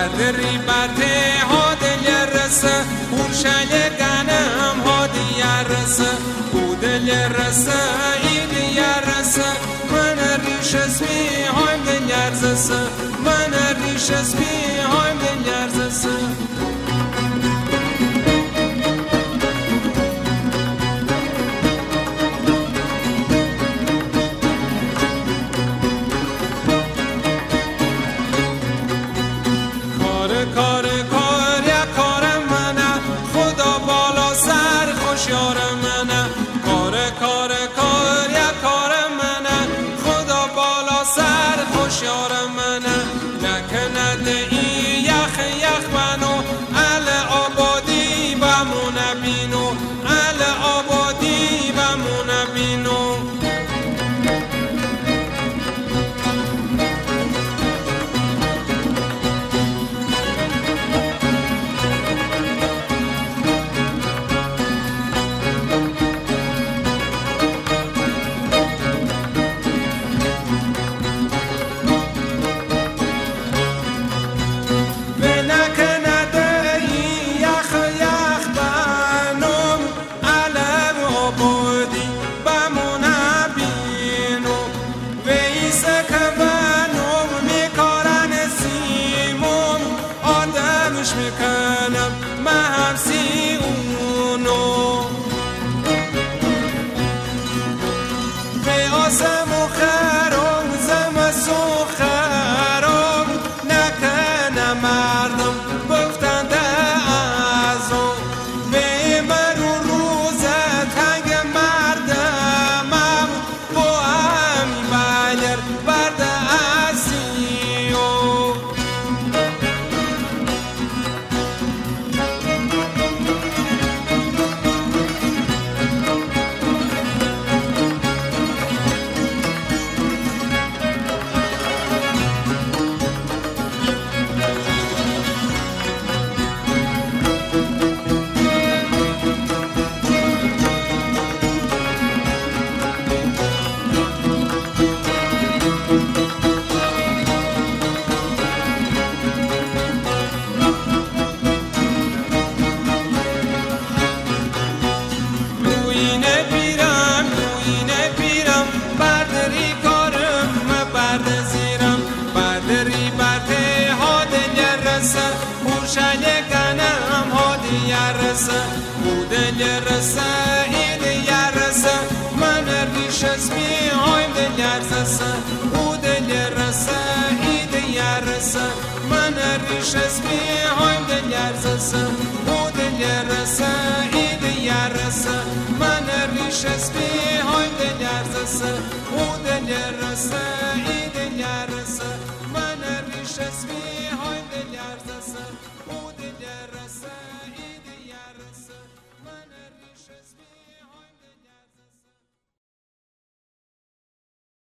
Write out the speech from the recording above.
بردری برده ها دل رسه اون شل گنم ها دیر رسه او دل رسه ایدی رسه من ریش اسمی هایم دل رسه من ریش اسمی هایم دل رسه کار یا کار منه خدا بالا سر خوشیار منه کار یا کار منه خدا بالا سر خوشیار منه نکنه ای یخ منو ال آبادی بمونه بینو ال آبادی بمونه بینو میکنم محبسی اونو به آسم و خرم زمسو خرم نکنم مردم گفتنده ازو به مرو روز تنگ مردمم با همی بلر برده ازیو شل گنم ها دیر رسه او دل رسه ایدی رسه من ریش اسمی هایم دل رسه او دل رسه ایدی رسه من ریش اسمی هایم دل رسه او دل رسه ایدی رسه من ریش اسمی هایم دل رسه او دل رسه